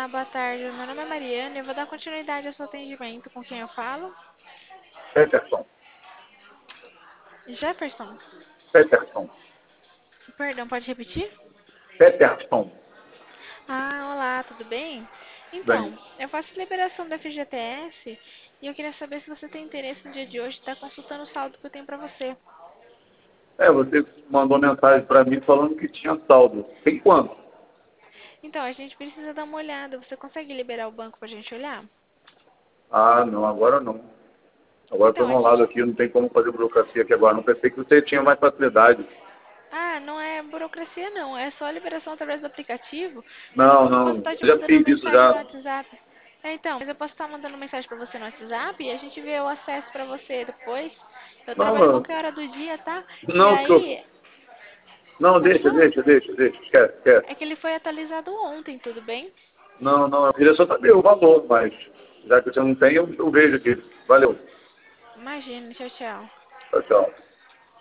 Olá, boa tarde. Meu nome é Mariana e eu vou dar continuidade ao seu atendimento. Com quem eu falo? Peterson. Jefferson. Peterson. Perdão, pode repetir? Peterson. Ah, olá, tudo bem? Bem. Então, eu faço liberação da FGTS e eu queria saber se você tem interesse no dia de hoje de estar consultando o saldo que eu tenho para você. Você mandou mensagem para mim falando que tinha saldo. Tem quanto? Então, a gente precisa dar uma olhada. Você consegue liberar o banco para a gente olhar? Ah, não, agora não. Agora estou Então, a enrolado gente. aqui, não tem como fazer burocracia aqui agora. Não pensei que você tinha mais facilidade. Ah, não é burocracia, não. É só liberação através do aplicativo. Eu Não, posso não. estar te Eu já mandando uma fiz isso mensagem no já. WhatsApp. Então, mas eu posso estar mandando mensagem para você no WhatsApp e a gente vê o acesso para você depois. Eu Não, trabalho qualquer hora do dia, tá? E não, que eu... aí, Não, pode deixa, falar. deixa, deixa, deixa. Esquece, esquece. É que ele foi atualizado ontem, tudo bem? Não, não, eu queria só saber o valor, mas já que você não tem, eu vejo aqui. Valeu. Imagina, tchau, tchau. Tchau, tchau.